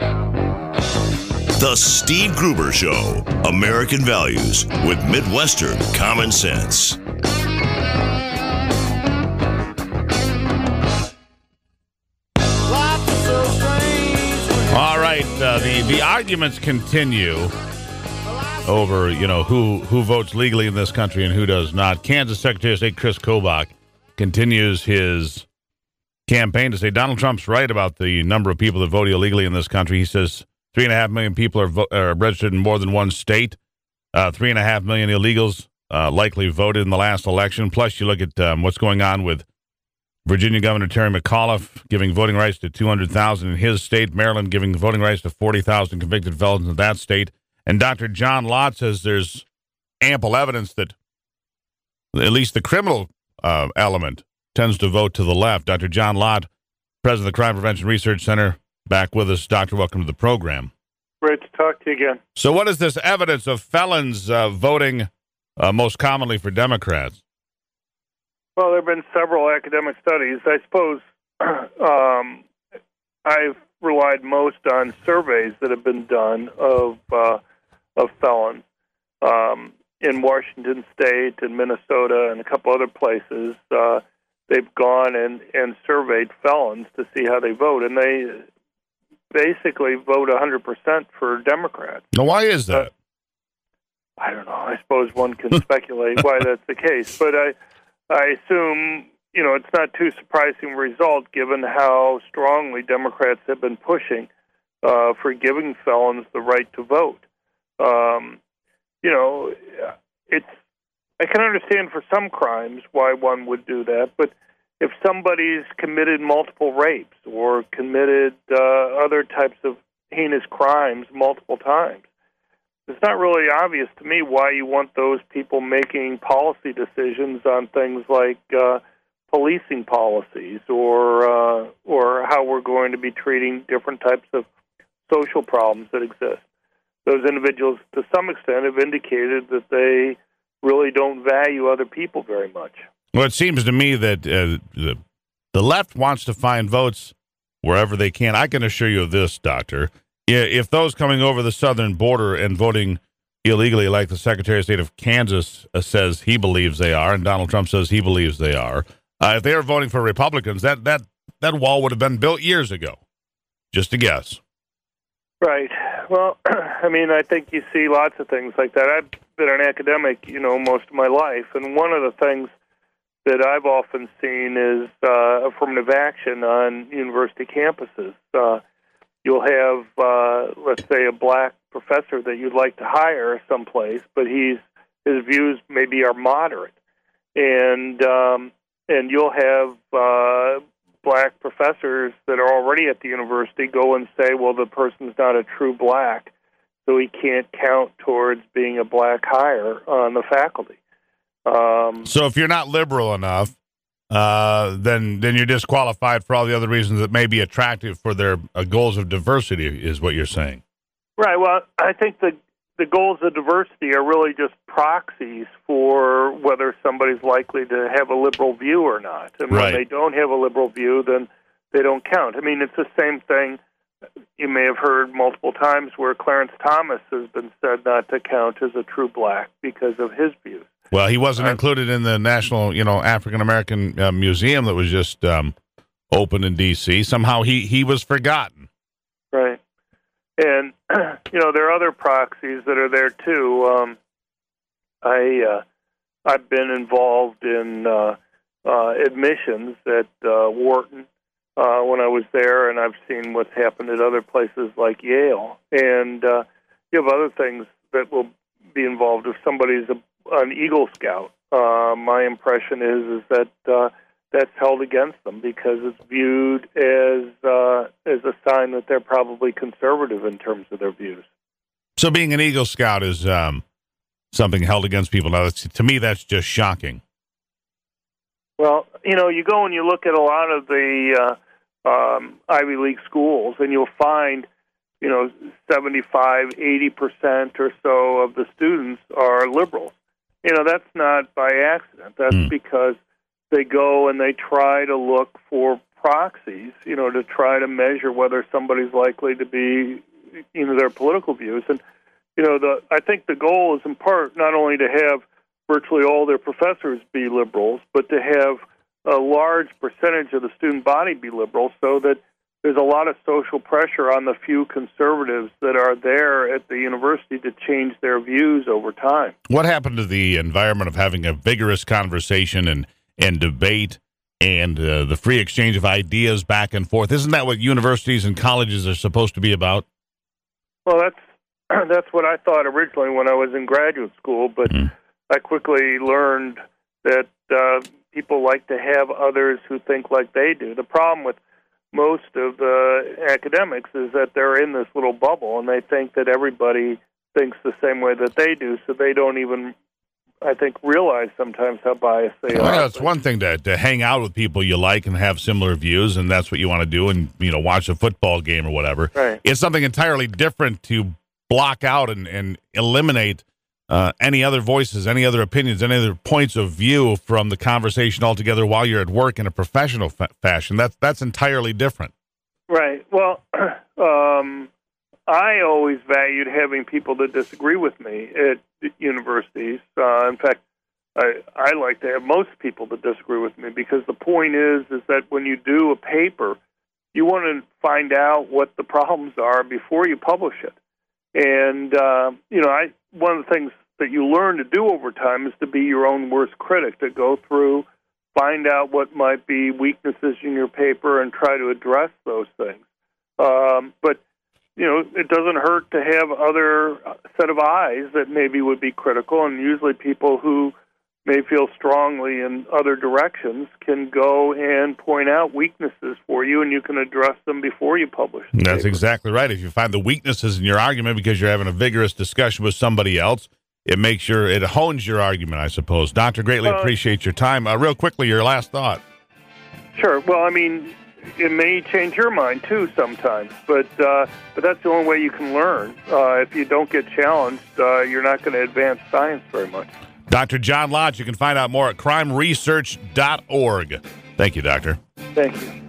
The Steve Gruber Show, American Values with Midwestern Common Sense. All right, the arguments continue over, who votes legally in this country and who does not. Kansas Secretary of State Chris Kobach continues his campaign to say Donald Trump's right about the number of people that vote illegally in this country. He says 3.5 million people are registered in more than one state. 3.5 million illegals likely voted in the last election. Plus, you look at what's going on with Virginia Governor Terry McAuliffe giving voting rights to 200,000 in his state. Maryland giving voting rights to 40,000 convicted felons in that state. And Dr. John Lott says there's ample evidence that at least the criminal element tends to vote to the left. Dr. John Lott, president of the Crime Prevention Research Center, back with us. Doctor, welcome to the program. Great to talk to you again. So what is this evidence of felons voting most commonly for Democrats? Well, there have been several academic studies. I suppose I've relied most on surveys that have been done of felons in Washington State and Minnesota and a couple other places. They've gone and surveyed felons to see how they vote, and they basically vote 100% for Democrats. Now, why is that? I don't know. I suppose one can speculate why that's the case, but I assume, it's not too surprising result given how strongly Democrats have been pushing for giving felons the right to vote. I can understand for some crimes why one would do that, but if somebody's committed multiple rapes or committed other types of heinous crimes multiple times, it's not really obvious to me why you want those people making policy decisions on things like policing policies or how we're going to be treating different types of social problems that exist. Those individuals, to some extent, have indicated that they really don't value other people very much. Well, it seems to me that the left wants to find votes wherever they can. I can assure you of this, Doctor. If those coming over the southern border and voting illegally, like the Secretary of State of Kansas says he believes they are, and Donald Trump says he believes they are, if they are voting for Republicans, that wall would have been built years ago. Just a guess. Right. Well, I think you see lots of things like that. I've been an academic, most of my life, and one of the things that I've often seen is affirmative action on university campuses. You'll have, let's say, a black professor that you'd like to hire someplace, but his views maybe are moderate, and you'll have black professors that are already at the university go and say, well, the person's not a true black, so he can't count towards being a black hire on the faculty. So if you're not liberal enough, then you're disqualified for all the other reasons that may be attractive for their goals of diversity, is what you're saying. Right. Well, I think the goals of diversity are really just proxies for whether somebody's likely to have a liberal view or not. And right. When they don't have a liberal view, then they don't count. It's the same thing you may have heard multiple times where Clarence Thomas has been said not to count as a true black because of his views. Well, he wasn't included in the National, African American Museum that was just opened in D.C. Somehow he was forgotten. Right. And, there are other proxies that are there, too. I've been involved in admissions at Wharton when I was there, and I've seen what's happened at other places like Yale. And you have other things that will be involved. If somebody's an Eagle Scout, my impression is that that's held against them because it's viewed as a sign that they're probably conservative in terms of their views. So being an Eagle Scout is something held against people. Now, to me, that's just shocking. Well, you go and you look at a lot of the Ivy League schools, and you'll find, 75, 80% or so of the students are liberals. That's not by accident. That's because they go and they try to look for proxies, to try to measure whether somebody's likely to be, their political views. And, I think the goal is in part not only to have virtually all their professors be liberals, but to have a large percentage of the student body be liberal, so that there's a lot of social pressure on the few conservatives that are there at the university to change their views over time. What happened to the environment of having a vigorous conversation and debate and the free exchange of ideas back and forth? Isn't that what universities and colleges are supposed to be about? Well, that's what I thought originally when I was in graduate school, but I quickly learned that people like to have others who think like they do. The problem with most of the academics is that they're in this little bubble, and they think that everybody thinks the same way that they do, so they don't even, I think, realize sometimes how biased they are. Well, it's one thing to hang out with people you like and have similar views, and that's what you want to do, and watch a football game or whatever. Right. It's something entirely different to block out and eliminate any other voices, any other opinions, any other points of view from the conversation altogether while you're at work in a professional fashion. That's entirely different. Right. Well, I always valued having people that disagree with me at universities. In fact, I like to have most people that disagree with me, because the point is that when you do a paper, you want to find out what the problems are before you publish it. And, one of the things that you learn to do over time is to be your own worst critic, to go through, find out what might be weaknesses in your paper and try to address those things. But, it doesn't hurt to have other set of eyes that maybe would be critical, and usually people who may feel strongly in other directions can go and point out weaknesses for you, and you can address them before you publish the That's paper. exactly right. If you find the weaknesses in your argument because you're having a vigorous discussion with somebody else, it hones your argument, I suppose. Doctor, greatly appreciate your time. Real quickly, your last thought. Sure. Well, it may change your mind too sometimes, but that's the only way you can learn. If you don't get challenged, you're not going to advance science very much. Dr. John Lodge, you can find out more at crimeresearch.org. Thank you, Doctor. Thank you.